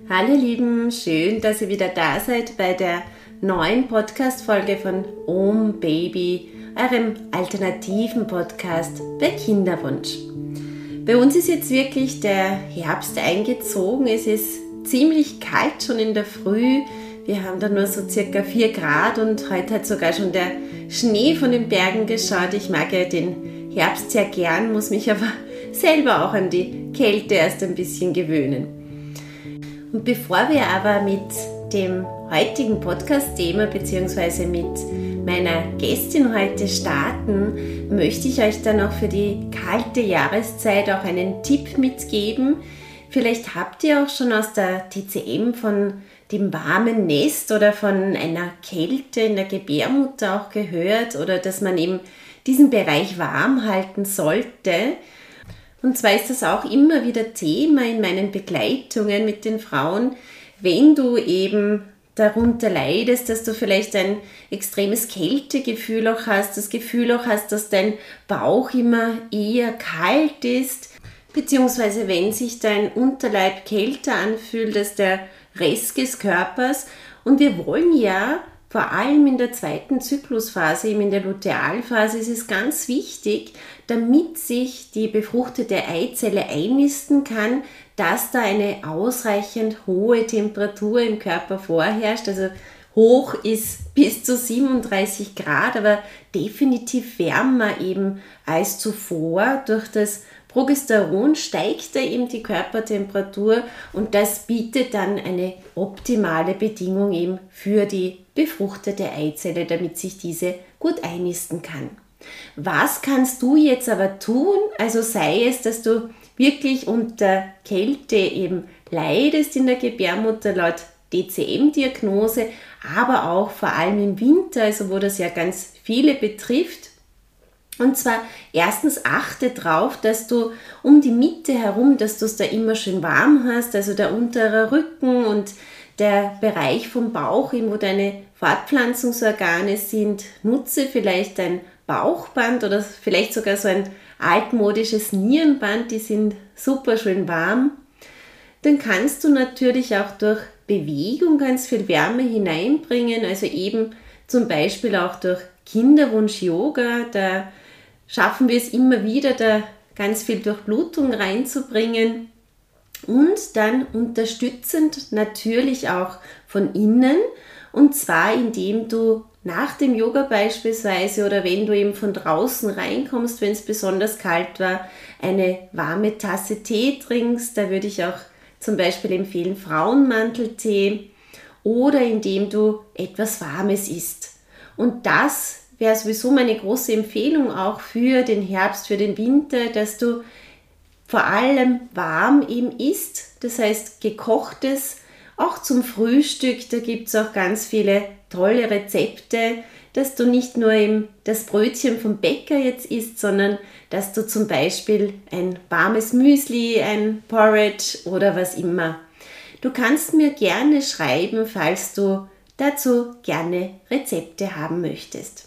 Hallo ihr Lieben, schön, dass ihr wieder da seid bei der neuen Podcast-Folge von Om Baby, eurem alternativen Podcast bei Kinderwunsch. Bei uns ist jetzt wirklich der Herbst eingezogen, es ist ziemlich kalt schon in der Früh, wir haben da nur so circa 4 Grad und heute hat sogar schon der Schnee von den Bergen geschaut. Ich mag ja den Herbst sehr gern, muss mich aber selber auch an die Kälte erst ein bisschen gewöhnen. Und bevor wir aber mit dem heutigen Podcast-Thema bzw. mit meiner Gästin heute starten, möchte ich euch dann auch für die kalte Jahreszeit auch einen Tipp mitgeben. Vielleicht habt ihr auch schon aus der TCM von dem warmen Nest oder von einer Kälte in der Gebärmutter auch gehört oder dass man eben diesen Bereich warm halten sollte. Und zwar ist das auch immer wieder Thema in meinen Begleitungen mit den Frauen, wenn du eben darunter leidest, dass du vielleicht ein extremes Kältegefühl auch hast, das Gefühl auch hast, dass dein Bauch immer eher kalt ist, beziehungsweise wenn sich dein Unterleib kälter anfühlt als der Rest des Körpers. Und wir wollen ja vor allem in der zweiten Zyklusphase, eben in der Lutealphase, ist es ganz wichtig, damit sich die befruchtete Eizelle einnisten kann, dass da eine ausreichend hohe Temperatur im Körper vorherrscht. Also hoch ist bis zu 37 Grad, aber definitiv wärmer eben als zuvor. Durch das Progesteron steigt da eben die Körpertemperatur und das bietet dann eine optimale Bedingung eben für die befruchtete Eizelle, damit sich diese gut einnisten kann. Was kannst du jetzt aber tun? Also sei es, dass du wirklich unter Kälte eben leidest in der Gebärmutter laut DCM-Diagnose, aber auch vor allem im Winter, also wo das ja ganz viele betrifft. Und zwar erstens achte darauf, dass du um die Mitte herum, dass du es da immer schön warm hast, also der untere Rücken und der Bereich vom Bauch, wo deine Fortpflanzungsorgane sind. Nutze vielleicht ein Bauchband oder vielleicht sogar so ein altmodisches Nierenband, die sind super schön warm. Dann kannst du natürlich auch durch Bewegung ganz viel Wärme hineinbringen, also eben zum Beispiel auch durch Kinderwunsch-Yoga, da schaffen wir es immer wieder, da ganz viel Durchblutung reinzubringen und dann unterstützend natürlich auch von innen und zwar indem du nach dem Yoga beispielsweise oder wenn du eben von draußen reinkommst, wenn es besonders kalt war, eine warme Tasse Tee trinkst, da würde ich auch zum Beispiel empfehlen Frauenmanteltee oder indem du etwas Warmes isst. Und das wäre sowieso meine große Empfehlung auch für den Herbst, für den Winter, dass du vor allem warm eben isst, das heißt gekochtes, auch zum Frühstück, da gibt es auch ganz viele tolle Rezepte, dass du nicht nur eben das Brötchen vom Bäcker jetzt isst, sondern dass du zum Beispiel ein warmes Müsli, ein Porridge oder was immer. Du kannst mir gerne schreiben, falls du dazu gerne Rezepte haben möchtest.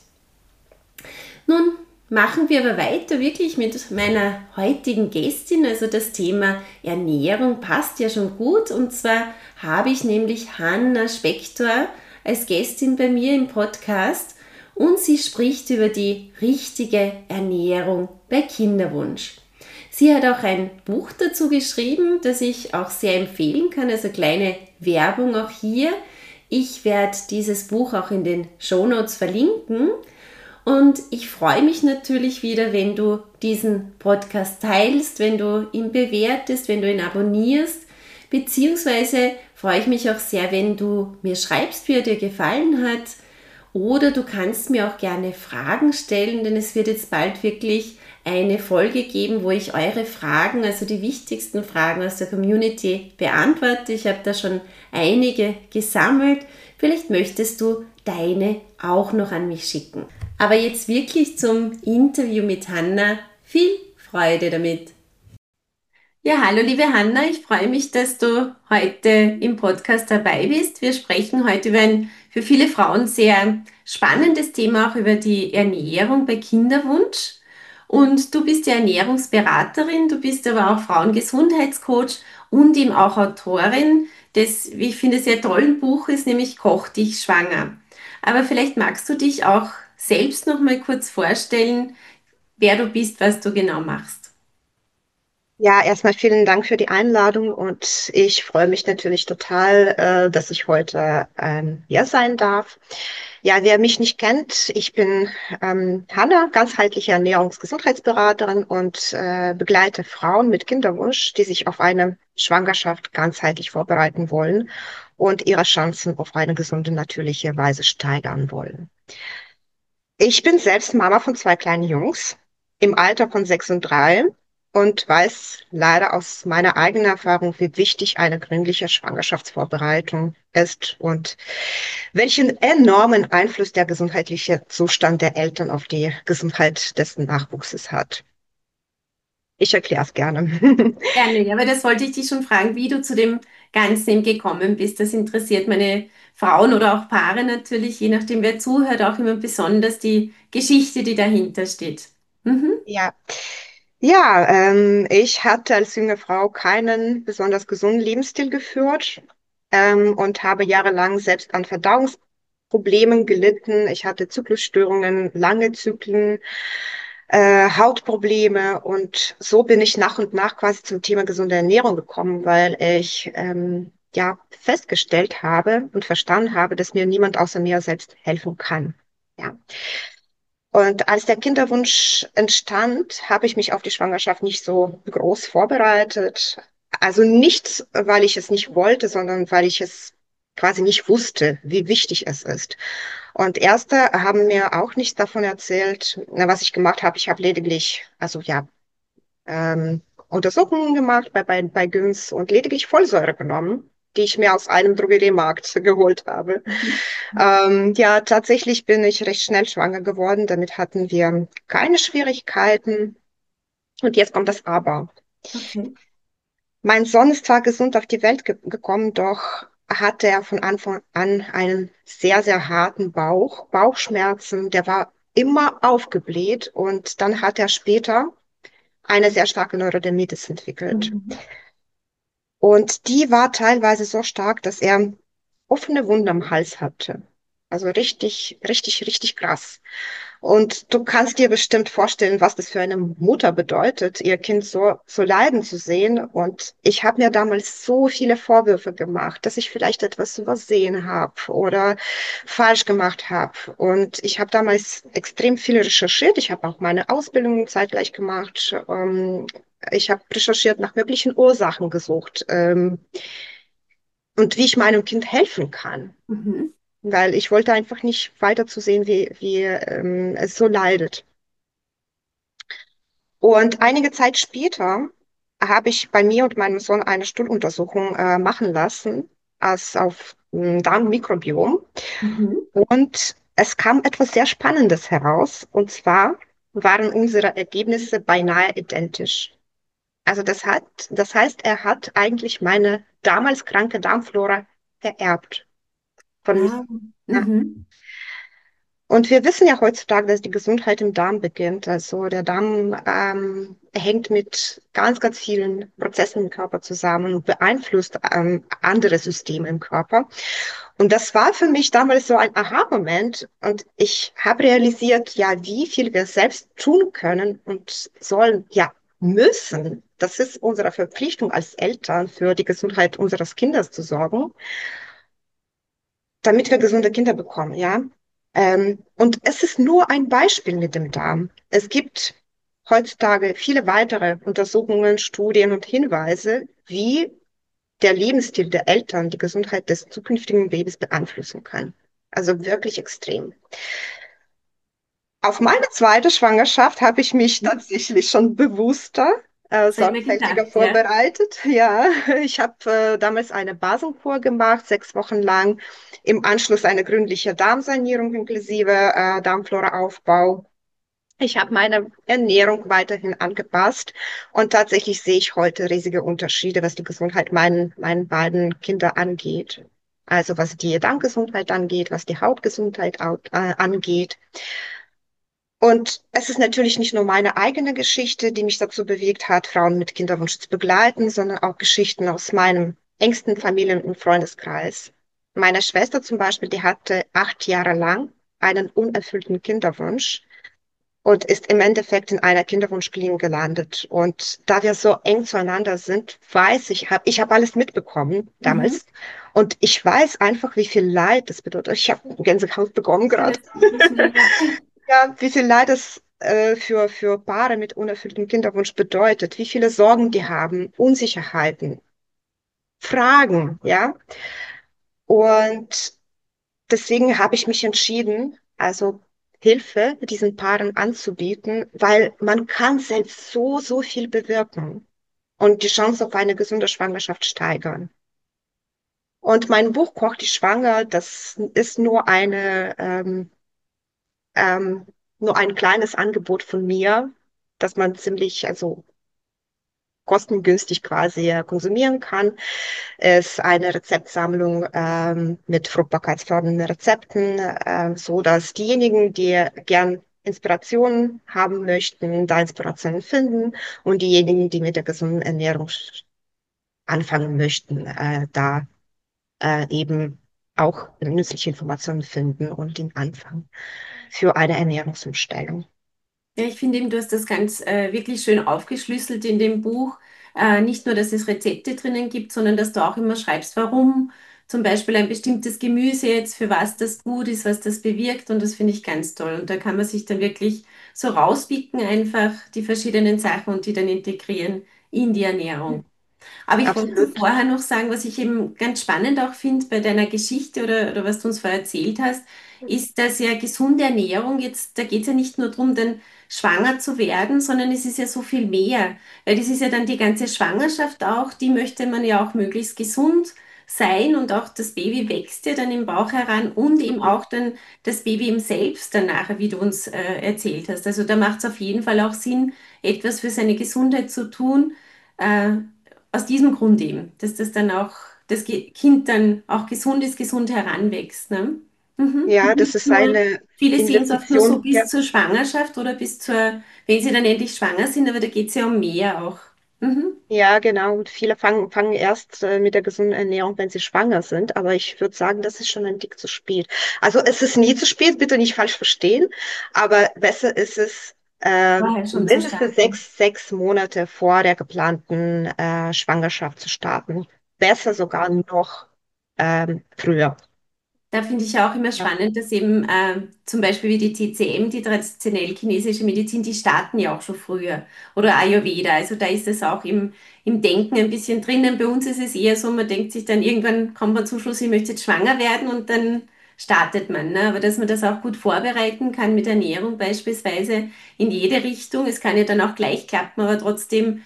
Nun machen wir aber weiter wirklich mit meiner heutigen Gästin, also das Thema Ernährung passt ja schon gut und zwar habe ich nämlich Hanna Spektor als Gästin bei mir im Podcast und sie spricht über die richtige Ernährung bei Kinderwunsch. Sie hat auch ein Buch dazu geschrieben, das ich auch sehr empfehlen kann, also kleine Werbung auch hier. Ich werde dieses Buch auch in den Shownotes verlinken. Und ich freue mich natürlich wieder, wenn du diesen Podcast teilst, wenn du ihn bewertest, wenn du ihn abonnierst, beziehungsweise freue ich mich auch sehr, wenn du mir schreibst, wie er dir gefallen hat oder du kannst mir auch gerne Fragen stellen, denn es wird jetzt bald wirklich eine Folge geben, wo ich eure Fragen, also die wichtigsten Fragen aus der Community beantworte. Ich habe da schon einige gesammelt. Vielleicht möchtest du deine auch noch an mich schicken. Aber jetzt wirklich zum Interview mit Hanna. Viel Freude damit. Ja, hallo liebe Hanna, ich freue mich, dass du heute im Podcast dabei bist. Wir sprechen heute über ein für viele Frauen sehr spannendes Thema, auch über die Ernährung bei Kinderwunsch. Und du bist ja Ernährungsberaterin, du bist aber auch Frauengesundheitscoach und eben auch Autorin des, wie ich finde, sehr tollen Buches, nämlich Koch dich schwanger. Aber vielleicht magst du dich auch selbst noch mal kurz vorstellen, wer du bist, was du genau machst. Ja, erstmal vielen Dank für die Einladung und ich freue mich natürlich total, dass ich heute hier sein darf. Ja, wer mich nicht kennt, ich bin Hanna, ganzheitliche Ernährungsgesundheitsberaterin und begleite Frauen mit Kinderwunsch, die sich auf eine Schwangerschaft ganzheitlich vorbereiten wollen und ihre Chancen auf eine gesunde, natürliche Weise steigern wollen. Ich bin selbst Mama von zwei kleinen Jungs im Alter von 6 und 3 und weiß leider aus meiner eigenen Erfahrung, wie wichtig eine gründliche Schwangerschaftsvorbereitung ist und welchen enormen Einfluss der gesundheitliche Zustand der Eltern auf die Gesundheit des Nachwuchses hat. Ich erkläre es gerne. Gerne, ja, aber das wollte ich dich schon fragen, wie du zu dem Ganzen gekommen bist. Das interessiert meine Frauen oder auch Paare natürlich, je nachdem, wer zuhört, auch immer besonders die Geschichte, die dahinter steht. Mhm. Ja, ja, ich hatte als junge Frau keinen besonders gesunden Lebensstil geführt und habe jahrelang selbst an Verdauungsproblemen gelitten. Ich hatte Zyklusstörungen, lange Zyklen, Hautprobleme und so bin ich nach und nach quasi zum Thema gesunde Ernährung gekommen, weil ich ja festgestellt habe und verstanden habe, dass mir niemand außer mir selbst helfen kann. Ja. Und als der Kinderwunsch entstand, habe ich mich auf die Schwangerschaft nicht so groß vorbereitet. Also nicht, weil ich es nicht wollte, sondern weil ich es quasi nicht wusste, wie wichtig es ist. Und Erste haben mir auch nichts davon erzählt, na, was ich gemacht habe. Ich habe lediglich, also ja, Untersuchungen gemacht bei Güns und lediglich Folsäure genommen, die ich mir aus einem Drogeriemarkt geholt habe. Mhm. Ja, tatsächlich bin ich recht schnell schwanger geworden. Damit hatten wir keine Schwierigkeiten. Und jetzt kommt das Aber. Okay. Mein Sohn ist zwar gesund auf die Welt gekommen, doch hatte er von Anfang an einen sehr, sehr harten Bauch, Bauchschmerzen. Der war immer aufgebläht und dann hat er später eine sehr starke Neurodermitis entwickelt. Mhm. Und die war teilweise so stark, dass er offene Wunden am Hals hatte. Also richtig, richtig, richtig krass. Und du kannst dir bestimmt vorstellen, was das für eine Mutter bedeutet, ihr Kind so leiden zu sehen. Und ich habe mir damals so viele Vorwürfe gemacht, dass ich vielleicht etwas übersehen habe oder falsch gemacht habe. Und ich habe damals extrem viel recherchiert. Ich habe auch meine Ausbildung zeitgleich gemacht. Ich habe recherchiert nach möglichen Ursachen gesucht, und wie ich meinem Kind helfen kann. Mhm. Weil ich wollte einfach nicht weiter zu sehen, wie es so leidet. Und einige Zeit später habe ich bei mir und meinem Sohn eine Stuhluntersuchung machen lassen, als auf Darmmikrobiom. Mhm. Und es kam etwas sehr Spannendes heraus. Und zwar waren unsere Ergebnisse beinahe identisch. Also das heißt, er hat eigentlich meine damals kranke Darmflora vererbt von mir. Ah. Ja. Mhm. Und wir wissen ja heutzutage, dass die Gesundheit im Darm beginnt. Also der Darm hängt mit ganz, ganz vielen Prozessen im Körper zusammen und beeinflusst andere Systeme im Körper. Und das war für mich damals so ein Aha-Moment. Und ich habe realisiert, ja, wie viel wir selbst tun können und sollen, ja, müssen. Das ist unsere Verpflichtung als Eltern, für die Gesundheit unseres Kindes zu sorgen, damit wir gesunde Kinder bekommen, ja. Und es ist nur ein Beispiel mit dem Darm. Es gibt heutzutage viele weitere Untersuchungen, Studien und Hinweise, wie der Lebensstil der Eltern die Gesundheit des zukünftigen Babys beeinflussen kann. Also wirklich extrem. Auf meine zweite Schwangerschaft habe ich mich tatsächlich schon bewusster, Das habe ich mir sorgfältiger gedacht, ja. vorbereitet. Ja, ich habe damals eine Basenkur gemacht, 6 Wochen lang. Im Anschluss eine gründliche Darmsanierung inklusive Darmfloraaufbau. Ich habe meine Ernährung weiterhin angepasst und tatsächlich sehe ich heute riesige Unterschiede, was die Gesundheit meinen beiden Kinder angeht. Also was die Darmgesundheit angeht, was die Hautgesundheit angeht. Und es ist natürlich nicht nur meine eigene Geschichte, die mich dazu bewegt hat, Frauen mit Kinderwunsch zu begleiten, sondern auch Geschichten aus meinem engsten Familien- und Freundeskreis. Meine Schwester zum Beispiel, die hatte 8 Jahre lang einen unerfüllten Kinderwunsch und ist im Endeffekt in einer Kinderwunschklinik gelandet. Und da wir so eng zueinander sind, weiß ich, ich habe alles mitbekommen Mhm. damals. Und ich weiß einfach, wie viel Leid das bedeutet. Ich habe Gänsehaut bekommen Ja, gerade. das denke ich mir, ja. Ja, wie viel Leid es für Paare mit unerfülltem Kinderwunsch bedeutet, wie viele Sorgen die haben, Unsicherheiten, Fragen, ja. Und deswegen habe ich mich entschieden, also Hilfe diesen Paaren anzubieten, weil man kann selbst so viel bewirken und die Chance auf eine gesunde Schwangerschaft steigern. Und mein Buch Koch die Schwanger, das ist ähm, nur ein kleines Angebot von mir, das man ziemlich, also kostengünstig quasi konsumieren kann. Es ist eine Rezeptsammlung mit fruchtbarkeitsfördernden Rezepten, so dass diejenigen, die gern Inspirationen haben möchten, da Inspirationen finden und diejenigen, die mit der gesunden Ernährung anfangen möchten, da eben auch nützliche Informationen finden und den Anfang für eine Ernährungsumstellung. Ja, ich finde eben, du hast das ganz wirklich schön aufgeschlüsselt in dem Buch. Nicht nur, dass es Rezepte drinnen gibt, sondern dass du auch immer schreibst, warum zum Beispiel ein bestimmtes Gemüse jetzt, für was das gut ist, was das bewirkt. Und das finde ich ganz toll. Und da kann man sich dann wirklich so rauspicken, einfach die verschiedenen Sachen und die dann integrieren in die Ernährung. Aber ich wollte Absolut. vorher noch sagen, was ich eben ganz spannend auch finde bei deiner Geschichte oder was du uns vorher erzählt hast, ist, dass ja gesunde Ernährung jetzt, da geht es ja nicht nur darum, dann schwanger zu werden, sondern es ist ja so viel mehr. Weil das ist ja dann die ganze Schwangerschaft auch, die möchte man ja auch möglichst gesund sein und auch das Baby wächst ja dann im Bauch heran und eben Mhm. auch dann das Baby im Selbst danach, wie du uns erzählt hast. Also da macht es auf jeden Fall auch Sinn, etwas für seine Gesundheit zu tun. Äh, Aus diesem Grund eben, dass das dann auch, das Kind dann auch gesund ist, gesund heranwächst. Ne? Mhm. Ja, Und das nicht ist nur, eine viele sehen es oft nur so Investition. Ja. bis zur Schwangerschaft oder bis zur, wenn sie dann endlich schwanger sind, aber da geht es ja um mehr auch. Mhm. Ja, genau. Und viele fangen erst mit der gesunden Ernährung, wenn sie schwanger sind. Aber ich würde sagen, das ist schon ein Tick zu spät. Also es ist nie zu spät, bitte nicht falsch verstehen. Aber besser ist es, Vorher schon zu mindestens starten. sechs Monate vor der geplanten Schwangerschaft zu starten. Besser sogar noch früher. Da finde ich auch immer Ja. spannend, dass eben zum Beispiel wie die TCM, die traditionell chinesische Medizin, die starten ja auch schon früher. Oder Ayurveda, also da ist es auch im Denken ein bisschen drinnen. Bei uns ist es eher so, man denkt sich dann, irgendwann kommt man zum Schluss, ich möchte jetzt schwanger werden und dann startet man. Ne? Aber dass man das auch gut vorbereiten kann mit Ernährung beispielsweise in jede Richtung. Es kann ja dann auch gleich klappen, aber trotzdem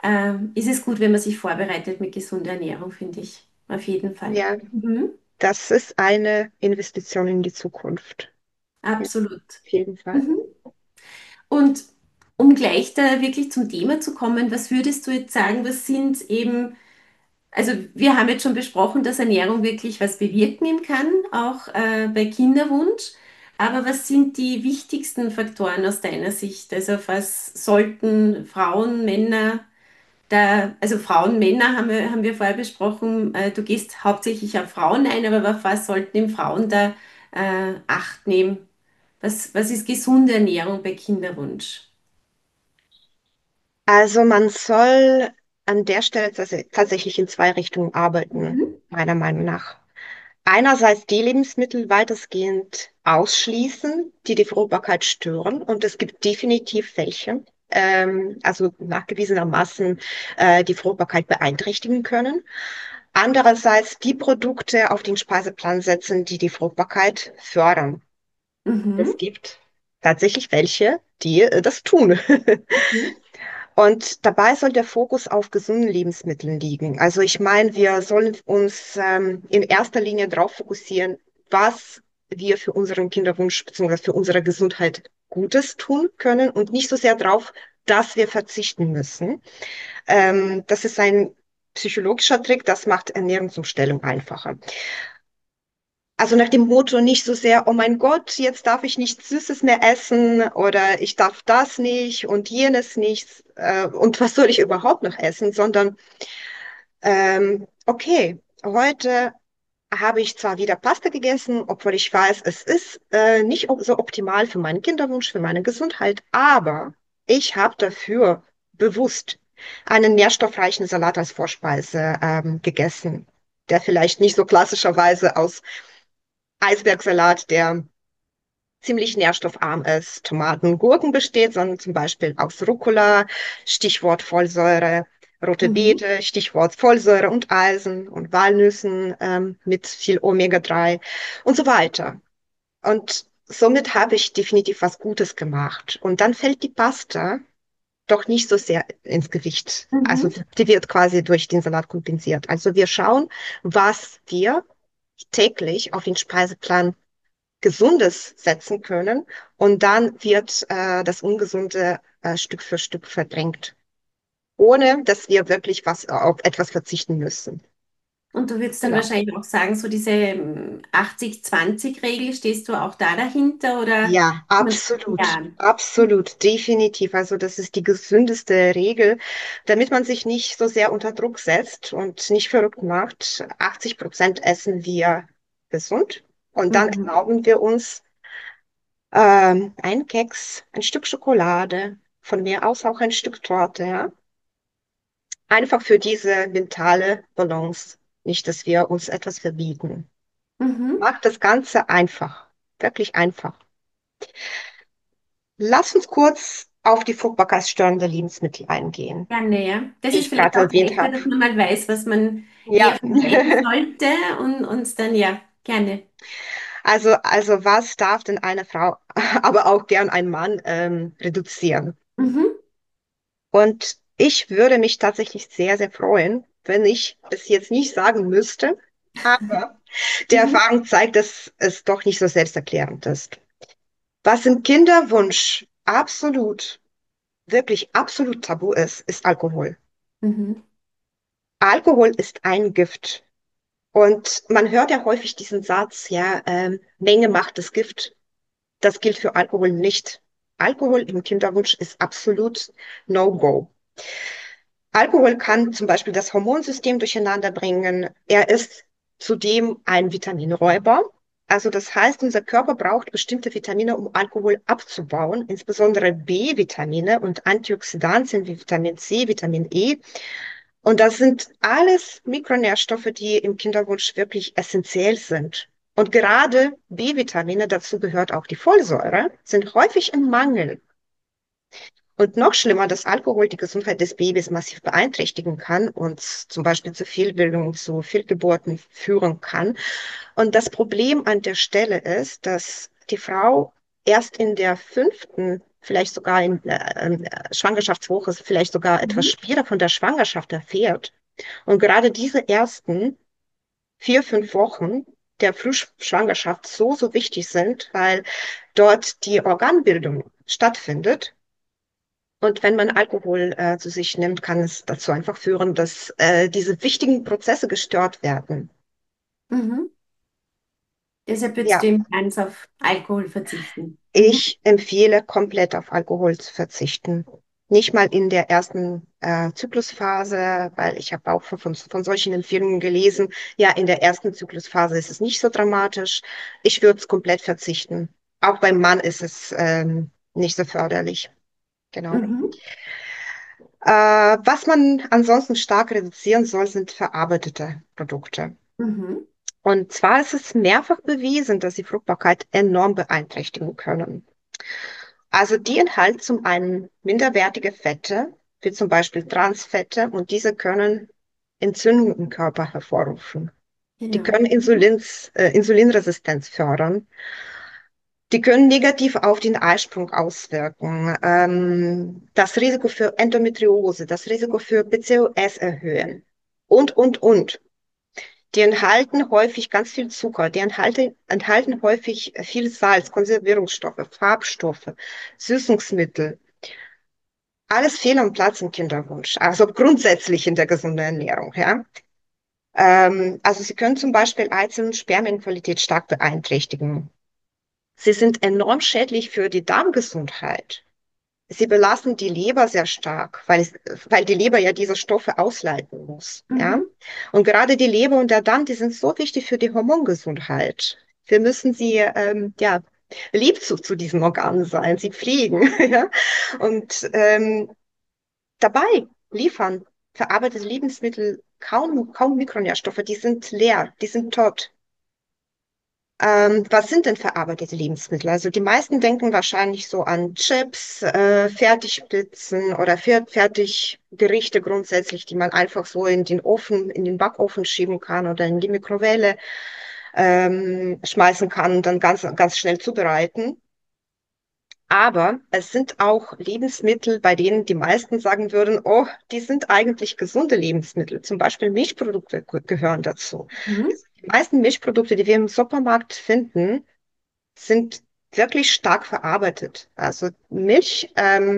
ist es gut, wenn man sich vorbereitet mit gesunder Ernährung, finde ich. Auf jeden Fall. Ja, Mhm. das ist eine Investition in die Zukunft. Ja, Absolut. auf jeden Fall. Mhm. Und um gleich da wirklich zum Thema zu kommen, was würdest du jetzt sagen, was sind eben, also wir haben jetzt schon besprochen, dass Ernährung wirklich was bewirken eben kann, auch bei Kinderwunsch. Aber was sind die wichtigsten Faktoren aus deiner Sicht? Also auf was sollten Frauen, Männer da, also Frauen, Männer haben wir vorher besprochen, du gehst hauptsächlich auf Frauen ein, aber auf was sollten eben Frauen da Acht nehmen? Was ist gesunde Ernährung bei Kinderwunsch? Also man soll an der Stelle tatsächlich in zwei Richtungen arbeiten, Mhm. meiner Meinung nach. Einerseits die Lebensmittel weitestgehend ausschließen, die die Fruchtbarkeit stören. Und es gibt definitiv welche, also nachgewiesenermaßen, die Fruchtbarkeit beeinträchtigen können. Andererseits die Produkte auf den Speiseplan setzen, die die Fruchtbarkeit fördern. Es Mhm. gibt tatsächlich welche, die das tun. Mhm. Und dabei soll der Fokus auf gesunden Lebensmitteln liegen. Also ich meine, wir sollen uns in erster Linie darauf fokussieren, was wir für unseren Kinderwunsch bzw. für unsere Gesundheit Gutes tun können und nicht so sehr darauf, dass wir verzichten müssen. Das ist ein psychologischer Trick, das macht Ernährungsumstellung einfacher. Also nach dem Motto nicht so sehr, oh mein Gott, jetzt darf ich nichts Süßes mehr essen oder ich darf das nicht und jenes nicht und was soll ich überhaupt noch essen, sondern Okay, heute habe ich zwar wieder Pasta gegessen, obwohl ich weiß, es ist nicht so optimal für meinen Kinderwunsch, für meine Gesundheit, aber ich habe dafür bewusst einen nährstoffreichen Salat als Vorspeise gegessen, der vielleicht nicht so klassischerweise aus Eisbergsalat, der ziemlich nährstoffarm ist, Tomaten, Gurken besteht, sondern zum Beispiel aus Rucola, Stichwort Folsäure, rote Mhm. Beete, Stichwort Folsäure und Eisen und Walnüssen mit viel Omega-3 und so weiter. Und somit habe ich definitiv was Gutes gemacht. Und dann fällt die Pasta doch nicht so sehr ins Gewicht. Also Mhm. die wird quasi durch den Salat kompensiert. Also wir schauen, was wir täglich auf den Speiseplan Gesundes setzen können und dann wird das Ungesunde Stück für Stück verdrängt, ohne dass wir wirklich was auf etwas verzichten müssen. Und du würdest dann Genau. wahrscheinlich auch sagen, so diese 80-20-Regel, stehst du auch da dahinter oder? Ja, absolut, Ja. absolut, definitiv. Also das ist die gesündeste Regel, damit man sich nicht so sehr unter Druck setzt und nicht verrückt macht. 80% essen wir gesund und dann Mhm. erlauben wir uns ein Keks, ein Stück Schokolade, von mir aus auch ein Stück Torte, ja. Einfach für diese mentale Balance. Nicht, dass wir uns etwas verbieten. Mhm. Macht das Ganze einfach. Wirklich einfach. Lass uns kurz auf die fruchtbarkeitsstörende Lebensmittel eingehen, Gerne, ja. Das die ist ich vielleicht gerade auch erwähnt besser, habe. dass man mal weiß, was man eher Ja, vermeiden sollte und dann ja, gerne. also was darf denn eine Frau, aber auch gern ein Mann reduzieren? Mhm. Und ich würde mich tatsächlich sehr, sehr freuen, wenn ich es jetzt nicht sagen müsste, aber die Mhm. Erfahrung zeigt, dass es doch nicht so selbsterklärend ist. Was im Kinderwunsch absolut, wirklich absolut tabu ist, ist Alkohol. Mhm. Alkohol ist ein Gift. Und man hört ja häufig diesen Satz, ja, Menge macht das Gift. Das gilt für Alkohol nicht. Alkohol im Kinderwunsch ist absolut No-Go. Alkohol kann zum Beispiel das Hormonsystem durcheinander bringen. Er ist zudem ein Vitaminräuber. Also das heißt, unser Körper braucht bestimmte Vitamine, um Alkohol abzubauen, insbesondere B-Vitamine und Antioxidantien wie Vitamin C, Vitamin E. Und das sind alles Mikronährstoffe, die im Kinderwunsch wirklich essentiell sind. Und gerade B-Vitamine, dazu gehört auch die Folsäure, sind häufig im Mangel. Und noch schlimmer, dass Alkohol die Gesundheit des Babys massiv beeinträchtigen kann und zum Beispiel zu Fehlbildungen, zu Fehlgeburten führen kann. Und das Problem an der Stelle ist, dass die Frau erst in der fünften, vielleicht sogar in Schwangerschaftswoche, vielleicht sogar etwas Mhm. später von der Schwangerschaft erfährt. Und gerade diese ersten 4, 5 Wochen der Frühschwangerschaft so wichtig sind, weil dort die Organbildung stattfindet. Und wenn man Alkohol zu sich nimmt, kann es dazu einfach führen, dass diese wichtigen Prozesse gestört werden. Mhm. Deshalb würdest du Ja, eben ganz auf Alkohol verzichten. Mhm. ich empfehle komplett auf Alkohol zu verzichten. Nicht mal in der ersten Zyklusphase, weil ich habe auch von solchen Empfehlungen gelesen. Ja, in der ersten Zyklusphase ist es nicht so dramatisch. Ich würde es komplett verzichten. Auch beim Mann ist es nicht so förderlich. Genau. Mhm. Was man ansonsten stark reduzieren soll, sind verarbeitete Produkte. Mhm. Und zwar ist es mehrfach bewiesen, dass sie Fruchtbarkeit enorm beeinträchtigen können. Also die enthalten zum einen minderwertige Fette, wie zum Beispiel Transfette, und diese können Entzündungen im Körper hervorrufen. Die Genau. können Insulinresistenz fördern. Die können negativ auf den Eisprung auswirken, das Risiko für Endometriose, das Risiko für PCOS erhöhen und. Die enthalten häufig ganz viel Zucker, die enthalten häufig viel Salz, Konservierungsstoffe, Farbstoffe, Süßungsmittel. Alles fehl am Platz im Kinderwunsch, also grundsätzlich in der gesunden Ernährung, ja. Also sie können zum Beispiel Eizellen- und Spermienqualität stark beeinträchtigen. Sie sind enorm schädlich für die Darmgesundheit. sie belasten die Leber sehr stark, weil die Leber ja diese Stoffe ausleiten muss. Ja? Mhm. Und gerade die Leber und der Darm, die sind so wichtig für die Hormongesundheit. Wir müssen sie, ja, lieb zu diesen Organen sein, sie pflegen. Ja? Und dabei liefern verarbeitete Lebensmittel kaum Mikronährstoffe, die sind leer, die sind tot. Was sind denn verarbeitete Lebensmittel? Also die meisten denken wahrscheinlich so an Chips, Fertigpizzen oder Fertiggerichte grundsätzlich, die man einfach so in den Ofen, in den Backofen schieben kann oder in die Mikrowelle schmeißen kann und dann ganz schnell zubereiten. Aber es sind auch Lebensmittel, bei denen die meisten sagen würden, oh, die sind eigentlich gesunde Lebensmittel. Zum Beispiel Milchprodukte gehören dazu. Mhm. Die meisten Milchprodukte, die wir im Supermarkt finden, sind wirklich stark verarbeitet. Also Milch,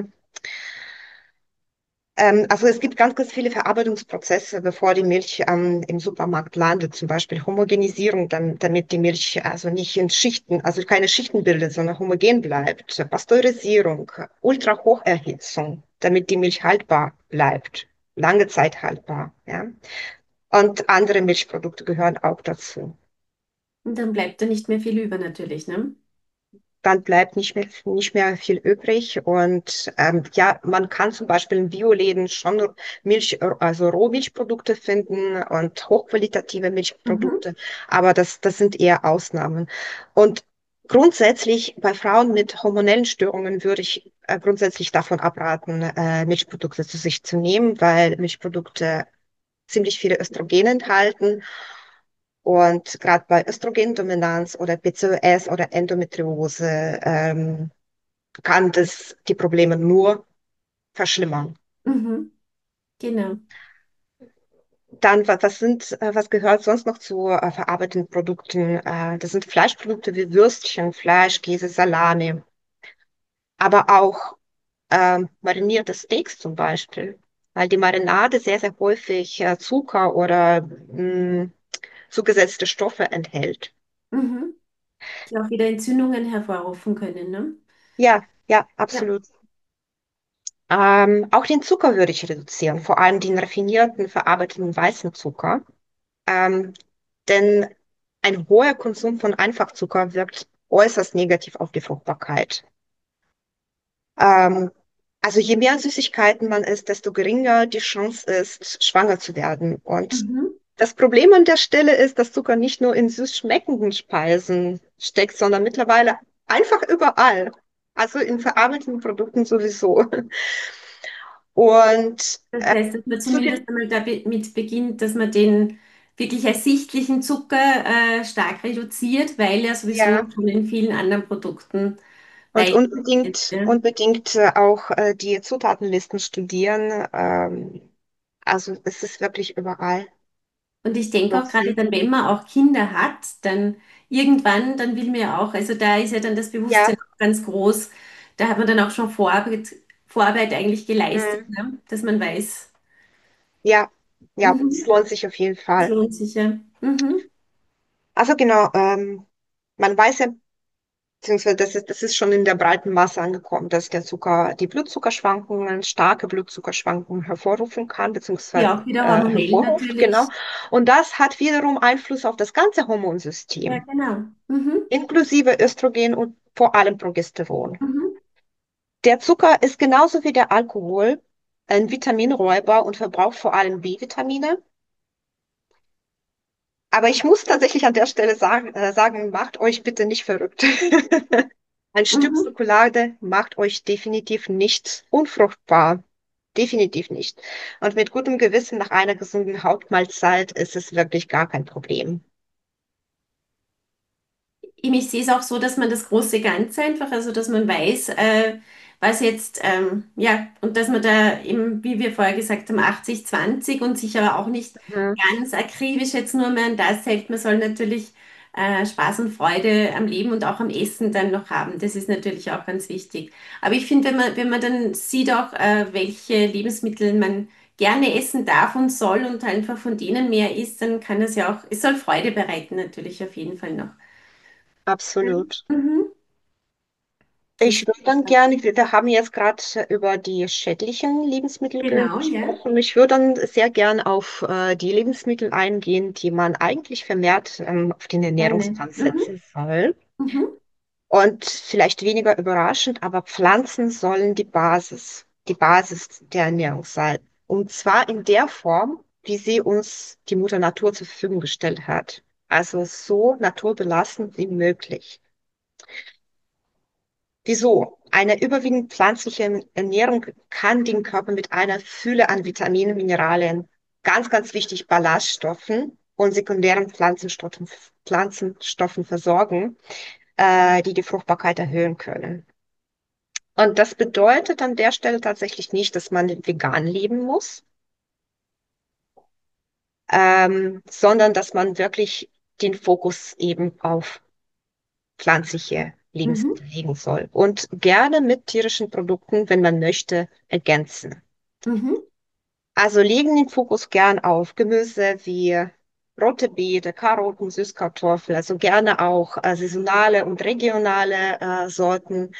also es gibt ganz viele Verarbeitungsprozesse, bevor die Milch im Supermarkt landet. Zum Beispiel Homogenisierung, damit die Milch also nicht in Schichten, also keine Schichten bildet, sondern homogen bleibt. Pasteurisierung, Ultrahocherhitzung, damit die Milch haltbar bleibt, lange Zeit haltbar. Ja? Und andere Milchprodukte gehören auch dazu. Und dann bleibt da nicht mehr viel über natürlich, ne? Dann bleibt nicht mehr viel übrig. Und ja, man kann zum Beispiel in Bioläden schon also Rohmilchprodukte finden und hochqualitative Mhm. Milchprodukte, aber das sind eher Ausnahmen. Und grundsätzlich bei Frauen mit hormonellen Störungen würde ich grundsätzlich davon abraten, Milchprodukte zu sich zu nehmen, weil Milchprodukte ziemlich viele Östrogene enthalten. Und gerade bei Östrogendominanz oder PCOS oder Endometriose kann das die Probleme nur verschlimmern. Mhm. Genau. Dann, was gehört sonst noch zu verarbeiteten Produkten? Das sind Fleischprodukte wie Würstchen, Fleisch, Käse, Salami, aber auch marinierte Steaks zum Beispiel, weil die Marinade sehr häufig Zucker oder zugesetzte Stoffe enthält. Mhm. Die auch wieder Entzündungen hervorrufen können, ne? Ja, ja, Ja. absolut. Auch den Zucker würde ich reduzieren, vor allem den raffinierten, verarbeiteten weißen Zucker. Ähm, denn ein hoher Konsum von Einfachzucker wirkt äußerst negativ auf die Fruchtbarkeit. Ähm, also je mehr Süßigkeiten man isst, desto geringer die Chance ist, schwanger zu werden. Und Mhm. das Problem an der Stelle ist, dass Zucker nicht nur in süß schmeckenden Speisen steckt, sondern mittlerweile einfach überall. Also in verarbeiteten Produkten sowieso. Und Das heißt, dass man zu den, zumindest einmal damit beginnt, dass man den wirklich ersichtlichen Zucker stark reduziert, weil er sowieso ja, schon in vielen anderen Produkten und bei ist. Ja. unbedingt auch die Zutatenlisten studieren. Also es ist wirklich überall. Und ich denke auch gerade Nutzen. dann, wenn man auch Kinder hat, dann irgendwann, dann will man ja auch, also da ist ja dann das Bewusstsein Ja, auch ganz groß. Da hat man dann auch schon Vorarbeit eigentlich geleistet, mm, ne? Dass man weiß, ja, ja, es mhm, lohnt sich auf jeden das Fall. lohnt sich ja. Mhm. Also genau, man weiß ja, beziehungsweise das ist schon in der breiten Masse angekommen, dass der Zucker die Blutzuckerschwankungen, starke Blutzuckerschwankungen hervorrufen kann, beziehungsweise Ja, auch wieder hormonell hervorruft, genau. natürlich. Und das hat wiederum Einfluss auf das ganze Ja, Hormonsystem, genau. Mhm. inklusive Östrogen und vor allem Progesteron. Mhm. Der Zucker ist genauso wie der Alkohol ein Vitaminräuber und verbraucht vor allem B-Vitamine. Aber ich muss tatsächlich an der Stelle sagen, macht euch bitte nicht verrückt. Ein Stück Mhm. Schokolade macht euch definitiv nicht unfruchtbar. Definitiv nicht. Und mit gutem Gewissen nach einer gesunden Hauptmahlzeit ist es wirklich gar kein Problem. Ich sehe es auch so, dass man das große Ganze einfach, also dass man weiß, was jetzt, ja, und dass man da eben, wie wir vorher gesagt haben, 80-20 und sich aber auch nicht Mhm. ganz akribisch jetzt nur mehr an das hält. Man soll natürlich Spaß und Freude am Leben und auch am Essen dann noch haben. Das ist natürlich auch ganz wichtig. Aber ich finde, wenn man dann sieht auch, welche Lebensmittel man gerne essen darf und soll und einfach von denen mehr isst, dann kann das ja auch, es soll Freude bereiten natürlich auf jeden Fall noch. Absolut. Mhm. Ich würde dann gerne, wir haben jetzt gerade über die schädlichen Lebensmittel Genau, ja. gesprochen. Ich würde dann sehr gern auf die Lebensmittel eingehen, die man eigentlich vermehrt auf den Gerne. Ernährungsplan Mhm. setzen soll. Mhm. Und vielleicht weniger überraschend, aber Pflanzen sollen die Basis der Ernährung sein. Und zwar in der Form, wie sie uns die Mutter Natur zur Verfügung gestellt hat. Also so naturbelassen wie möglich. Wieso? Eine überwiegend pflanzliche Ernährung kann den Körper mit einer Fülle an Vitaminen, Mineralien, ganz wichtig Ballaststoffen und sekundären Pflanzenstoffen versorgen, die Fruchtbarkeit erhöhen können. Und das bedeutet an der Stelle tatsächlich nicht, dass man vegan leben muss, sondern dass man wirklich den Fokus eben auf pflanzliche Mhm. Lebensmittel legen soll und gerne mit tierischen Produkten, wenn man möchte, ergänzen. Mhm. Also legen den Fokus gern auf Gemüse wie rote Beete, Karotten, Süßkartoffeln, also gerne auch saisonale und regionale Sorten.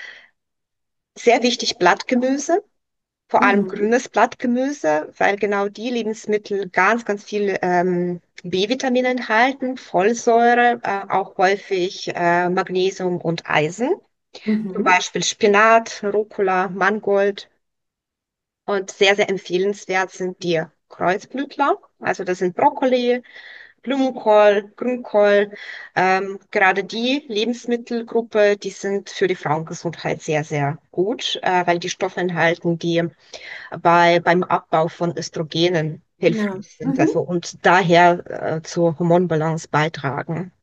Sehr wichtig Blattgemüse, vor allem Mhm. grünes Blattgemüse, weil genau die Lebensmittel ganz viel B-Vitamine enthalten, Folsäure, auch häufig Magnesium und Eisen. Zum Mhm. Beispiel Spinat, Rucola, Mangold. Und sehr empfehlenswert sind die Kreuzblütler. Also das sind Brokkoli, Blumenkohl, Grünkohl. Gerade die Lebensmittelgruppe, die sind für die Frauengesundheit sehr gut, weil die Stoffe enthalten, die beim Abbau von Östrogenen Genau. hilfreich sind. Mhm. Also und daher zur Hormonbalance beitragen.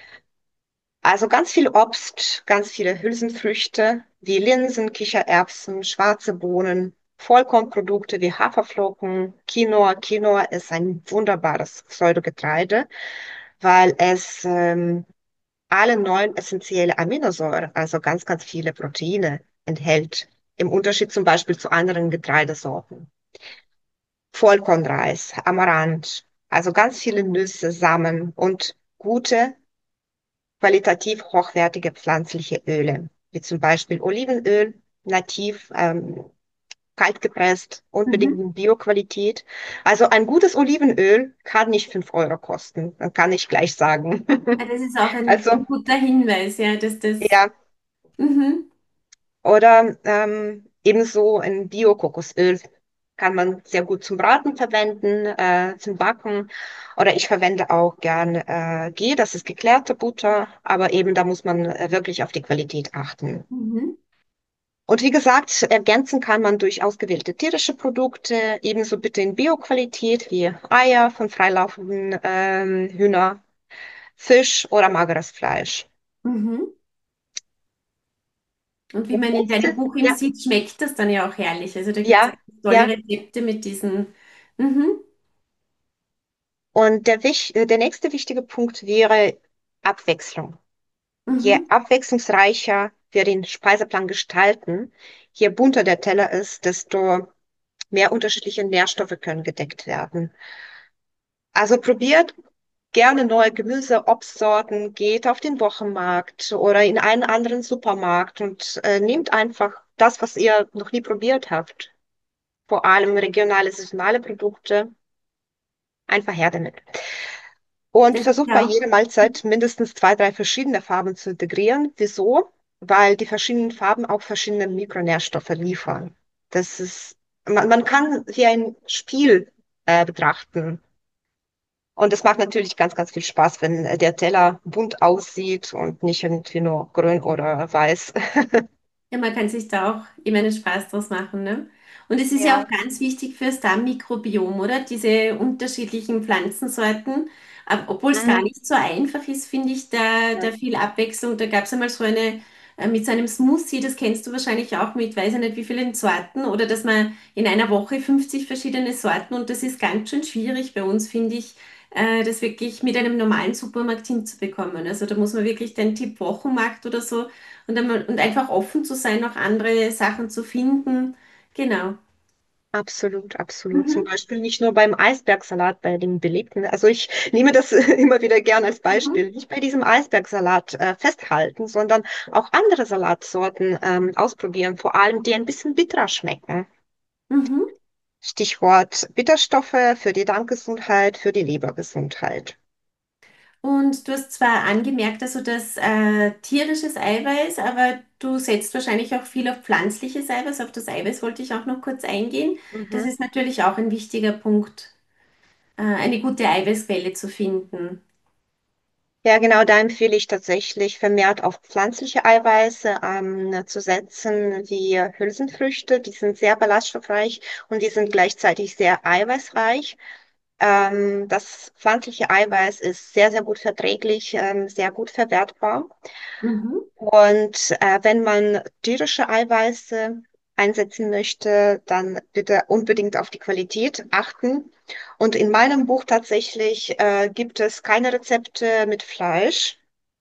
Also ganz viel Obst, ganz viele Hülsenfrüchte wie Linsen, Kichererbsen, schwarze Bohnen, Vollkornprodukte wie Haferflocken, Quinoa. Quinoa ist ein wunderbares Pseudogetreide, weil es alle 9 essentielle Aminosäuren, also ganz viele Proteine enthält, im Unterschied zum Beispiel zu anderen Getreidesorten. Vollkornreis, Amaranth, also ganz viele Nüsse, Samen und gute qualitativ hochwertige pflanzliche Öle, wie zum Beispiel Olivenöl, nativ, kalt gepresst, unbedingt Mhm. in Bio-Qualität. Also ein gutes Olivenöl kann nicht 5 € kosten, dann kann ich gleich sagen. Ja, das ist auch Also, ein guter Hinweis, ja, dass das. ja, Mhm. oder ebenso ein Bio-Kokosöl kann man sehr gut zum Braten verwenden, zum Backen. Oder ich verwende auch gern Ghee, das ist geklärte Butter, aber eben da muss man wirklich auf die Qualität achten. Mhm. Und wie gesagt, ergänzen kann man durch ausgewählte tierische Produkte, ebenso bitte in Bio-Qualität wie Eier von freilaufenden Hühner, Fisch oder mageres Fleisch. Mhm. Und wie Das man in deinem nächste, Buch eben ja, sieht, schmeckt das dann ja auch herrlich. Also da gibt es ja, tolle ja. Rezepte mit diesen. Mhm. Und der nächste wichtige Punkt wäre Abwechslung. Je Mhm. abwechslungsreicher wir den Speiseplan gestalten, je bunter der Teller ist, desto mehr unterschiedliche Nährstoffe können gedeckt werden. Also probiert gerne neue Gemüse, Obstsorten, geht auf den Wochenmarkt oder in einen anderen Supermarkt und nehmt einfach das, was ihr noch nie probiert habt. Vor allem regionale, saisonale Produkte. Einfach her damit. Und Das ist versucht bei ja auch. jeder Mahlzeit mindestens 2, 3 verschiedene Farben zu integrieren. Wieso? Weil die verschiedenen Farben auch verschiedene Mikronährstoffe liefern. Das ist, man kann wie ein Spiel betrachten. Und es macht natürlich ganz viel Spaß, wenn der Teller bunt aussieht und nicht irgendwie nur grün oder weiß. Ja, man kann sich da auch immer einen Spaß draus machen, ne? Und es ist ja auch Ja. ganz wichtig fürs Darmmikrobiom, oder? Diese unterschiedlichen Pflanzensorten. Obwohl es gar Mhm. nicht so einfach ist, finde ich, da viel Abwechslung. Da gab es einmal so eine, mit so einem Smoothie, das kennst du wahrscheinlich auch mit, weiß ich nicht, wie vielen Sorten, oder dass man in einer Woche 50 verschiedene Sorten, und das ist ganz schön schwierig bei uns, finde ich, das wirklich mit einem normalen Supermarkt hinzubekommen. Also da muss man wirklich den Tipp Wochenmarkt oder so und einfach offen zu sein, auch andere Sachen zu finden. Genau. Absolut, absolut. Zum Mhm. Beispiel nicht nur beim Eisbergsalat, bei dem belebten. Also ich nehme das immer wieder gern als Mhm. Beispiel. Nicht bei diesem Eisbergsalat festhalten, sondern auch andere Salatsorten ausprobieren, vor allem die ein bisschen bitterer schmecken. Mhm. Stichwort Bitterstoffe für die Darmgesundheit, für die Lebergesundheit. Und du hast zwar angemerkt, also das tierisches Eiweiß, aber du setzt wahrscheinlich auch viel auf pflanzliches Eiweiß. Auf das Eiweiß wollte ich auch noch kurz eingehen. Das Mhm. ist natürlich auch ein wichtiger Punkt, eine gute Eiweißquelle zu finden. Ja, genau, da empfehle ich tatsächlich vermehrt auf pflanzliche Eiweiße zu setzen, wie Hülsenfrüchte. Die sind sehr ballaststoffreich und die sind gleichzeitig sehr eiweißreich. Das pflanzliche Eiweiß ist sehr, sehr gut verträglich, sehr gut verwertbar. Mhm. Und wenn man tierische Eiweiße einsetzen möchte, dann bitte unbedingt auf die Qualität achten. Und in meinem Buch tatsächlich gibt es keine Rezepte mit Fleisch.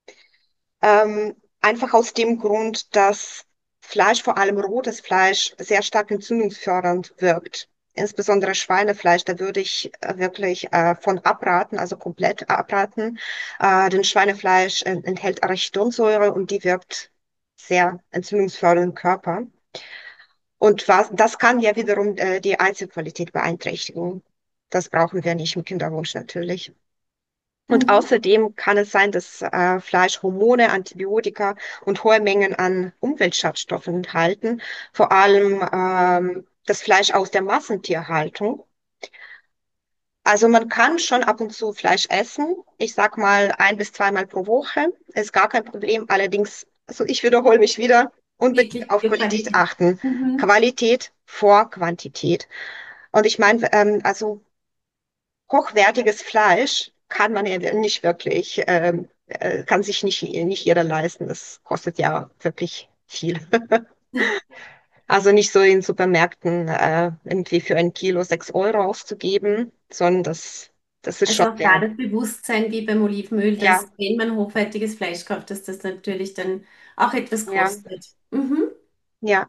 Einfach aus dem Grund, dass Fleisch, vor allem rotes Fleisch, sehr stark entzündungsfördernd wirkt. Insbesondere Schweinefleisch, da würde ich wirklich von abraten, also komplett abraten. Denn Schweinefleisch enthält Arachidonsäure und die wirkt sehr entzündungsfördernd im Körper. Und das kann ja wiederum die Eizellqualität beeinträchtigen. Das brauchen wir nicht im Kinderwunsch natürlich. Und Mhm. außerdem kann es sein, dass Fleisch Hormone, Antibiotika und hohe Mengen an Umweltschadstoffen enthalten, vor allem das Fleisch aus der Massentierhaltung. Also man kann schon ab und zu Fleisch essen. Ich sag mal 1 bis 2 Mal pro Woche. Ist gar kein Problem. Allerdings, also ich wiederhole mich wieder, unbedingt Wirklich auf für Qualität Qualität. achten. Mhm. Qualität vor Quantität. Und ich meine, also hochwertiges Fleisch kann man ja nicht wirklich, kann sich nicht jeder leisten. Das kostet ja wirklich viel. Also nicht so in Supermärkten irgendwie für 1 Kilo 6 € auszugeben, sondern das ist Also schon auch da sehr, das Bewusstsein wie beim Olivenöl, ja, dass wenn man hochwertiges Fleisch kauft, dass das natürlich dann auch etwas ja, kostet. Mhm. ja.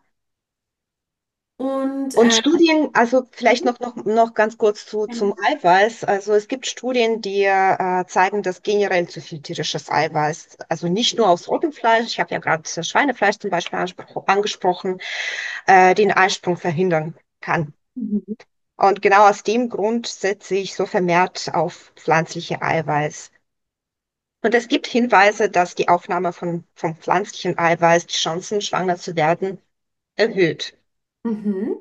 Und Und Studien, also vielleicht mhm. noch ganz kurz zum Genau. Eiweiß. Also es gibt Studien, die zeigen, dass generell zu viel tierisches Eiweiß, also nicht nur aus rotem Fleisch, ich habe ja gerade das Schweinefleisch zum Beispiel angesprochen, den Eisprung verhindern kann. Mhm. Und genau aus dem Grund setze ich so vermehrt auf pflanzliche Eiweiß. Und es gibt Hinweise, dass die Aufnahme vom pflanzlichen Eiweiß die Chancen, schwanger zu werden, erhöht. Mhm.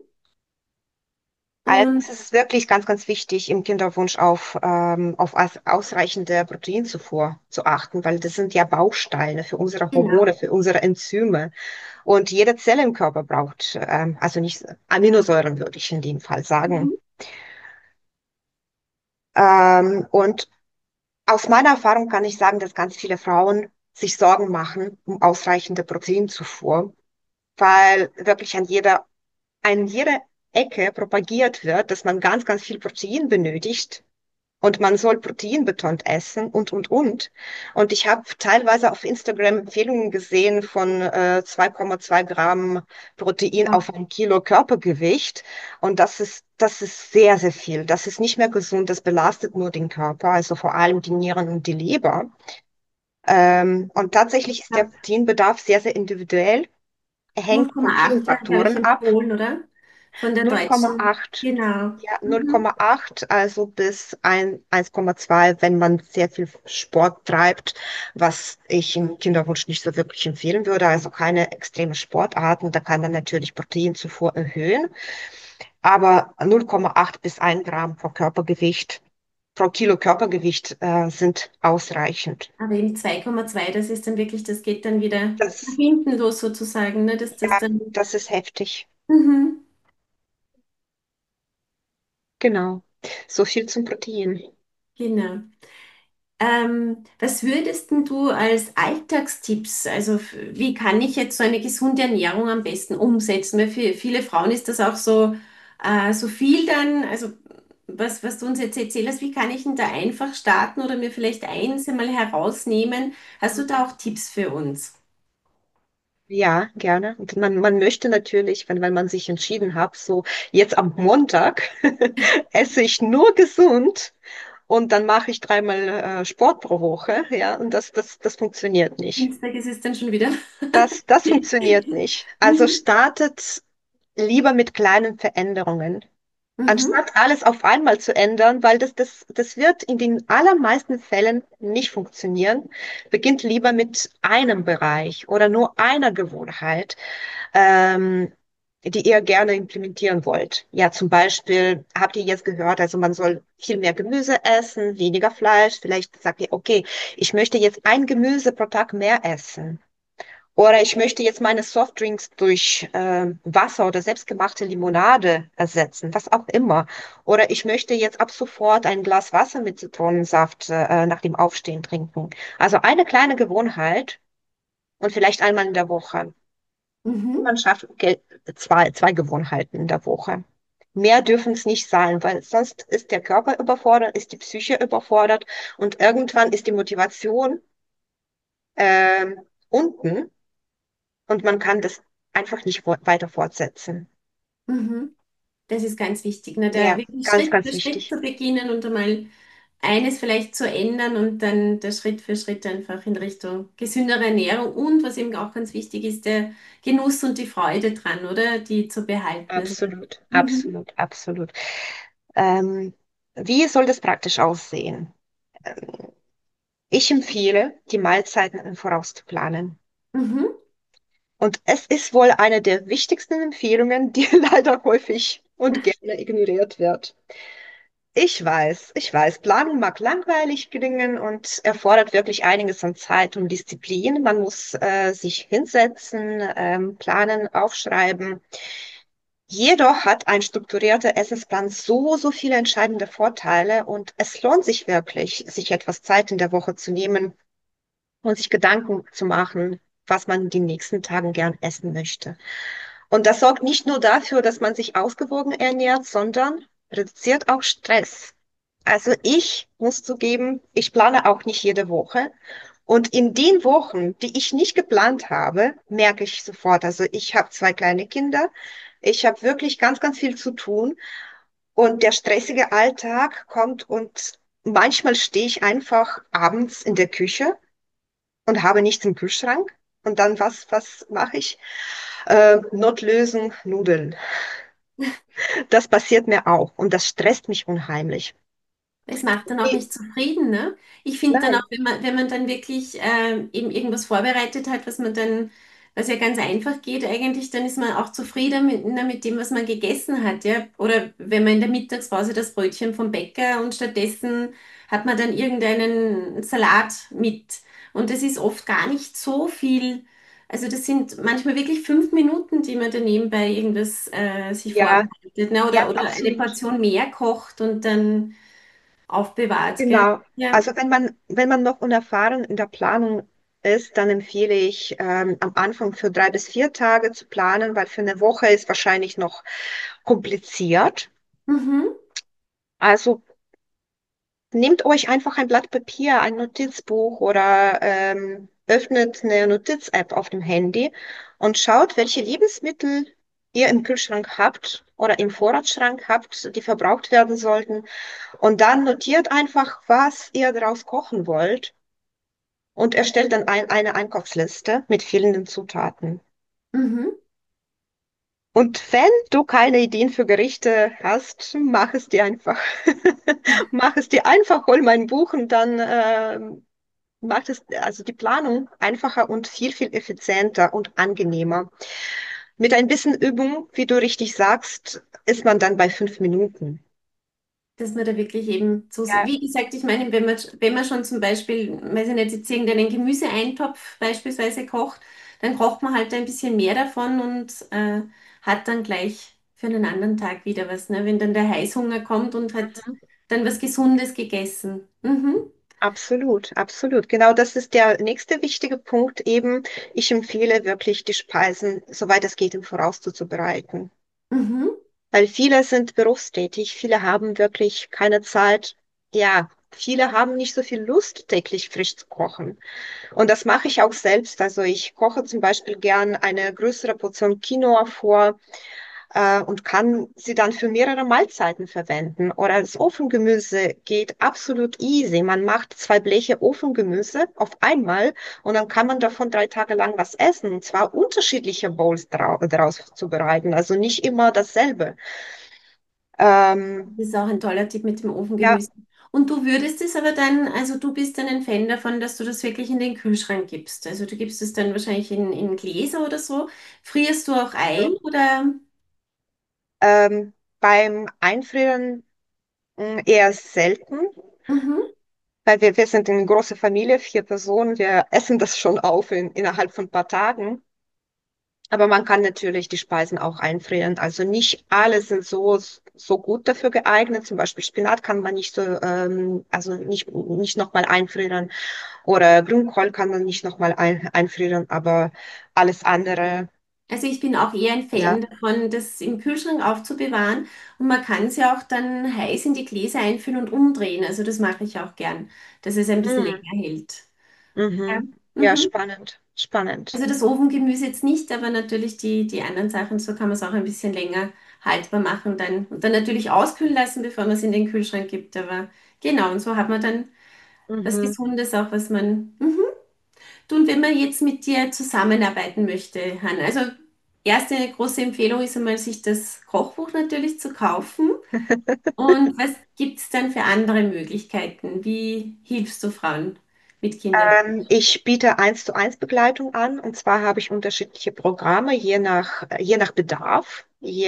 Und Allerdings ist es wirklich ganz, ganz wichtig, im Kinderwunsch auf ausreichende Proteinzufuhr zu achten, weil das sind ja Bausteine für unsere Hormone, genau. für unsere Enzyme. Und jede Zelle im Körper braucht, also nicht Aminosäuren, würde ich in dem Fall sagen. Mhm. Und aus meiner Erfahrung kann ich sagen, dass ganz viele Frauen sich Sorgen machen um ausreichende Proteinzufuhr, weil wirklich an jeder Ecke propagiert wird, dass man ganz, ganz viel Protein benötigt und man soll proteinbetont essen und. Und ich habe teilweise auf Instagram Empfehlungen gesehen von 2,2 Gramm Protein Ja. auf 1 Kilo Körpergewicht. Und das ist sehr, sehr viel. Das ist nicht mehr gesund. Das belastet nur den Körper, also vor allem die Nieren und die Leber. Und tatsächlich ist der Ja. Proteinbedarf sehr, sehr individuell. Er hängt von vielen 0,8 wäre, glaube ich, Faktoren ab. empfohlen, oder? Von der deutschen. 0,8, Genau. ja, Mhm. 0,8, also bis 1,2, wenn man sehr viel Sport treibt, was ich im Kinderwunsch nicht so wirklich empfehlen würde. Also keine extreme Sportarten, da kann man natürlich Proteinzufuhr erhöhen. Aber 0,8 bis 1 Gramm pro Kilo Körpergewicht sind ausreichend. Aber eben 2,2, das ist dann wirklich, das geht dann wieder nach Das, hinten los sozusagen, ne? Dass das ja, dann. das ist heftig. Mhm. Genau. So viel zum Protein. Genau. Was würdest denn du als Alltagstipps, also wie kann ich jetzt so eine gesunde Ernährung am besten umsetzen? Weil für viele Frauen ist das auch so, so viel dann, also was du uns jetzt erzählt hast, wie kann ich denn da einfach starten oder mir vielleicht eins einmal herausnehmen? Hast du da auch Tipps für uns? Ja, gerne. Und man möchte natürlich, wenn man sich entschieden hat, so jetzt am Montag esse ich nur gesund und dann mache ich dreimal Sport pro Woche, ja, und das funktioniert nicht. Dienstag ist es dann schon wieder. Das funktioniert nicht. Also Mhm. startet lieber mit kleinen Veränderungen, Mhm. anstatt alles auf einmal zu ändern, weil das wird in den allermeisten Fällen nicht funktionieren. Beginnt lieber mit einem Bereich oder nur einer Gewohnheit, ähm, die ihr gerne implementieren wollt. Ja, zum Beispiel habt ihr jetzt gehört, also man soll viel mehr Gemüse essen, weniger Fleisch. Vielleicht sagt ihr, okay, ich möchte jetzt ein Gemüse pro Tag mehr essen. Oder ich möchte jetzt meine Softdrinks durch Wasser oder selbstgemachte Limonade ersetzen, was auch immer. Oder ich möchte jetzt ab sofort ein Glas Wasser mit Zitronensaft nach dem Aufstehen trinken. Also eine kleine Gewohnheit und vielleicht einmal in der Woche. Und Mhm. man schafft zwei Gewohnheiten in der Woche. Mehr dürfen es nicht sein, weil sonst ist der Körper überfordert, ist die Psyche überfordert und irgendwann ist die Motivation unten und man kann das einfach nicht weiter fortsetzen. Mhm. Das ist ganz wichtig, ne? Da Ja, wirklich ganz, Schritt für ganz Schritt wichtig. zu beginnen und einmal eines vielleicht zu ändern und dann der Schritt für Schritt einfach in Richtung gesündere Ernährung und was eben auch ganz wichtig ist, der Genuss und die Freude dran, oder? Die zu behalten. Also, Absolut, mhm. absolut, absolut. Ähm, wie soll das praktisch aussehen? Ich empfehle, die Mahlzeiten im Voraus zu planen. Mhm. Und es ist wohl eine der wichtigsten Empfehlungen, die leider häufig und gerne ignoriert wird. Ich weiß, Planung mag langweilig klingen und erfordert wirklich einiges an Zeit und Disziplin. Man muss sich hinsetzen, planen, aufschreiben. Jedoch hat ein strukturierter Essensplan so viele entscheidende Vorteile und es lohnt sich wirklich, sich etwas Zeit in der Woche zu nehmen und sich Gedanken zu machen, was man die nächsten Tagen gern essen möchte. Und das sorgt nicht nur dafür, dass man sich ausgewogen ernährt, sondern reduziert auch Stress. Also ich muss zugeben, ich plane auch nicht jede Woche. Und in den Wochen, die ich nicht geplant habe, merke ich sofort, also ich habe zwei kleine Kinder, ich habe wirklich ganz viel zu tun und der stressige Alltag kommt und manchmal stehe ich einfach abends in der Küche und habe nichts im Kühlschrank. Und dann was mache ich? Notlösen, Nudeln. Das passiert mir auch und das stresst mich unheimlich. Es macht dann auch Nee, nicht zufrieden, ne? Ich finde dann nein, auch, wenn man dann wirklich eben irgendwas vorbereitet hat, was man dann, was ja ganz einfach geht eigentlich, dann ist man auch zufrieden mit dem, was man gegessen hat, ja? Oder wenn man in der Mittagspause das Brötchen vom Bäcker und stattdessen hat man dann irgendeinen Salat mit. Und das ist oft gar nicht so viel. Also das sind manchmal wirklich 5 Minuten, die man dann nebenbei irgendwas sich ja, vorbereitet, ne? ja, Oder eine absolut. Portion mehr kocht und dann aufbewahrt, gell? Genau. Ja. Also wenn man noch unerfahren in der Planung ist, dann empfehle ich am Anfang für 3 bis 4 Tage zu planen, weil für eine Woche ist wahrscheinlich noch kompliziert. Mhm. Also nehmt euch einfach ein Blatt Papier, ein Notizbuch oder öffnet eine Notiz-App auf dem Handy und schaut, welche Lebensmittel ihr im Kühlschrank habt oder im Vorratsschrank habt, die verbraucht werden sollten. Und dann notiert einfach, was ihr daraus kochen wollt und erstellt dann eine Einkaufsliste mit fehlenden Zutaten. Mhm. Und wenn du keine Ideen für Gerichte hast, mach es dir einfach. Mach es dir einfach, hol mein Buch und dann macht es also die Planung einfacher und viel effizienter und angenehmer. Mit ein bisschen Übung, wie du richtig sagst, ist man dann bei 5 Minuten. Dass man da wirklich eben so, Ja, wie gesagt, ich meine, wenn man schon zum Beispiel, weiß ich nicht, jetzt irgendeinen Gemüseeintopf beispielsweise kocht, dann kocht man halt ein bisschen mehr davon und hat dann gleich für einen anderen Tag wieder was, ne? Wenn dann der Heißhunger kommt und hat dann was Gesundes gegessen. Mhm. absolut, absolut. Genau, das ist der nächste wichtige Punkt eben. Ich empfehle wirklich, die Speisen, soweit es geht, im Voraus zuzubereiten. Mhm. Weil viele sind berufstätig, viele haben wirklich keine Zeit, ja, viele haben nicht so viel Lust, täglich frisch zu kochen. Und das mache ich auch selbst. Also ich koche zum Beispiel gern eine größere Portion Quinoa vor und kann sie dann für mehrere Mahlzeiten verwenden. Oder das Ofengemüse geht absolut easy. Man macht 2 Bleche Ofengemüse auf einmal und dann kann man davon 3 Tage lang was essen. Und zwar unterschiedliche Bowls daraus zubereiten. Also nicht immer dasselbe. Ähm, Das ist auch ein toller Tipp mit dem ja, Ofengemüse. Und du würdest es aber dann, also du bist dann ein Fan davon, dass du das wirklich in den Kühlschrank gibst. Also du gibst es dann wahrscheinlich in Gläser oder so. Frierst du auch ein ja. oder? Beim Einfrieren eher selten. Mhm. Weil wir sind eine große Familie, 4 Personen. Wir essen das schon auf innerhalb von ein paar Tagen. Aber man kann natürlich die Speisen auch einfrieren. Also nicht alle sind so gut dafür geeignet. Zum Beispiel Spinat kann man nicht so, also nicht nochmal einfrieren. Oder Grünkohl kann man nicht nochmal einfrieren. Aber alles andere, Also ich bin auch eher ein ja. Fan davon, das im Kühlschrank aufzubewahren. Und man kann es ja auch dann heiß in die Gläser einfüllen und umdrehen. Also das mache ich auch gern, dass es ein bisschen Mm, länger hält. Ja. mhm. Ja, Mhm. spannend, spannend. Also das Ofengemüse jetzt nicht, aber natürlich die anderen Sachen, so kann man es auch ein bisschen länger haltbar machen dann. Und dann natürlich auskühlen lassen, bevor man es in den Kühlschrank gibt. Aber genau, und so hat man dann was Mhm. Gesundes auch, was man. Mhm. Du, und wenn man jetzt mit dir zusammenarbeiten möchte, Hanna, also erste große Empfehlung ist einmal, sich das Kochbuch natürlich zu kaufen. Und was gibt es dann für andere Möglichkeiten? Wie hilfst du Frauen mit Kindern? Ich biete 1:1 Begleitung an, und zwar habe ich unterschiedliche Programme, je nach Bedarf,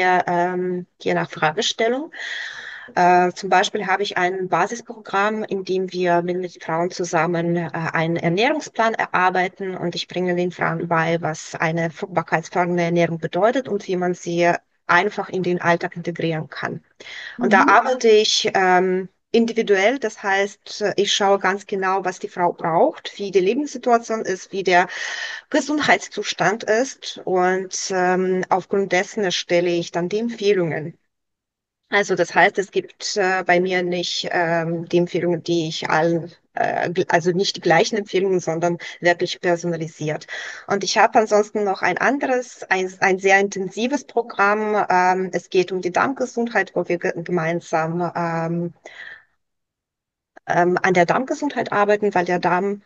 je nach Fragestellung. Zum Beispiel habe ich ein Basisprogramm, in dem wir mit Frauen zusammen einen Ernährungsplan erarbeiten, und ich bringe den Frauen bei, was eine fruchtbarkeitsfördernde Ernährung bedeutet und wie man sie einfach in den Alltag integrieren kann. Und da Mhm. arbeite ich individuell. Das heißt, ich schaue ganz genau, was die Frau braucht, wie die Lebenssituation ist, wie der Gesundheitszustand ist. Und aufgrund dessen erstelle ich dann die Empfehlungen. Also das heißt, es gibt bei mir nicht die Empfehlungen, die ich allen, also nicht die gleichen Empfehlungen, sondern wirklich personalisiert. Und ich habe ansonsten noch ein anderes, ein sehr intensives Programm. Es geht um die Darmgesundheit, wo wir gemeinsam an der Darmgesundheit arbeiten, weil der Darm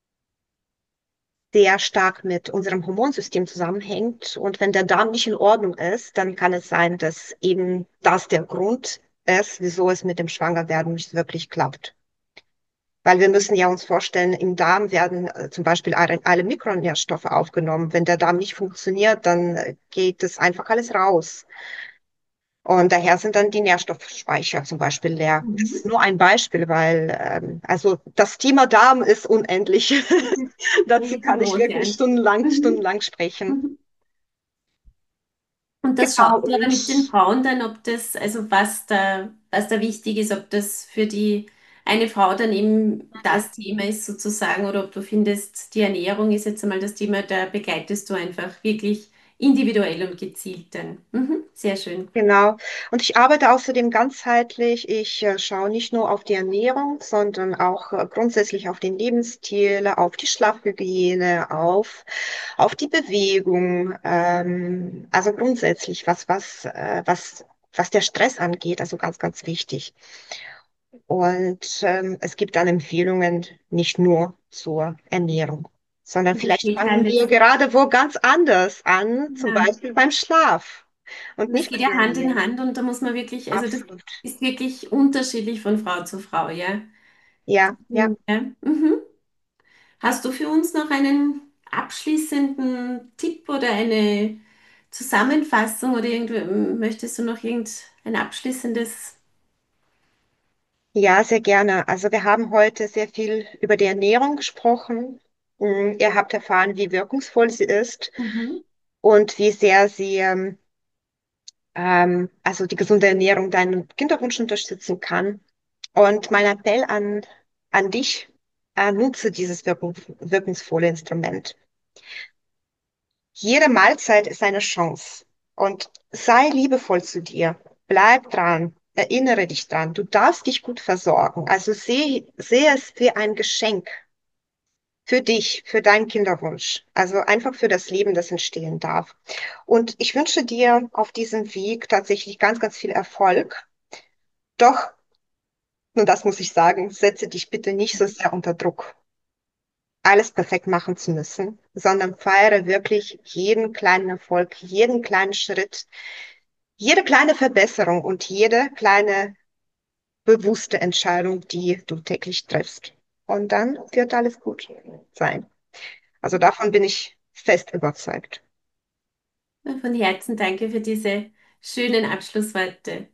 sehr stark mit unserem Hormonsystem zusammenhängt. Und wenn der Darm nicht in Ordnung ist, dann kann es sein, dass eben das der Grund ist, wieso es mit dem Schwangerwerden nicht wirklich klappt. Weil wir müssen ja uns vorstellen, im Darm werden zum Beispiel alle Mikronährstoffe aufgenommen. Wenn der Darm nicht funktioniert, dann geht es einfach alles raus. Und daher sind dann die Nährstoffspeicher zum Beispiel leer. Das Mhm. ist nur ein Beispiel, weil also das Thema Darm ist unendlich. Das ist Dazu kann ich riesengroß, ja. wirklich Mhm. stundenlang sprechen. Mhm. Und das Genau, schaust du aber mit den und Frauen dann, ob das, also was da wichtig ist, ob das für die eine Frau dann eben das Thema ist sozusagen, oder ob du findest, die Ernährung ist jetzt einmal das Thema, da begleitest du einfach wirklich individuell und gezielt dann. Mhm. Sehr schön. genau. Und ich arbeite außerdem ganzheitlich. Ich schaue nicht nur auf die Ernährung, sondern auch grundsätzlich auf den Lebensstil, auf die Schlafhygiene, auf die Bewegung. Also grundsätzlich, was der Stress angeht, also ganz wichtig. Und es gibt dann Empfehlungen nicht nur zur Ernährung, sondern Und das vielleicht geht fangen Hand wir jetzt, gerade wo ganz anders an, zum ja. Beispiel beim Schlaf und Und das nicht geht bei ja der Hand in Ernährung. Hand und da muss man wirklich, also das Absolut. ist wirklich unterschiedlich von Frau zu Frau, ja. Ja, ja. Mhm. Ja. Mhm. Hast du für uns noch einen abschließenden Tipp oder eine Zusammenfassung oder möchtest du noch irgendein abschließendes? Ja, sehr gerne. Also wir haben heute sehr viel über die Ernährung gesprochen. Ihr habt erfahren, wie wirkungsvoll sie ist Mhm. und wie sehr sie also die gesunde Ernährung deinen Kinderwunsch unterstützen kann. Und mein Appell an dich, nutze dieses wirkungsvolle Instrument. Jede Mahlzeit ist eine Chance und sei liebevoll zu dir. Bleib dran. erinnere dich dran, du darfst dich gut versorgen. Also sehe es wie ein Geschenk für dich, für deinen Kinderwunsch. Also einfach für das Leben, das entstehen darf. Und ich wünsche dir auf diesem Weg tatsächlich ganz, ganz viel Erfolg. Doch, und das muss ich sagen, setze dich bitte nicht so sehr unter Druck, alles perfekt machen zu müssen, sondern feiere wirklich jeden kleinen Erfolg, jeden kleinen Schritt, jede kleine Verbesserung und jede kleine bewusste Entscheidung, die du täglich triffst. Und dann wird alles gut sein. Also davon bin ich fest überzeugt. Von Herzen danke für diese schönen Abschlussworte.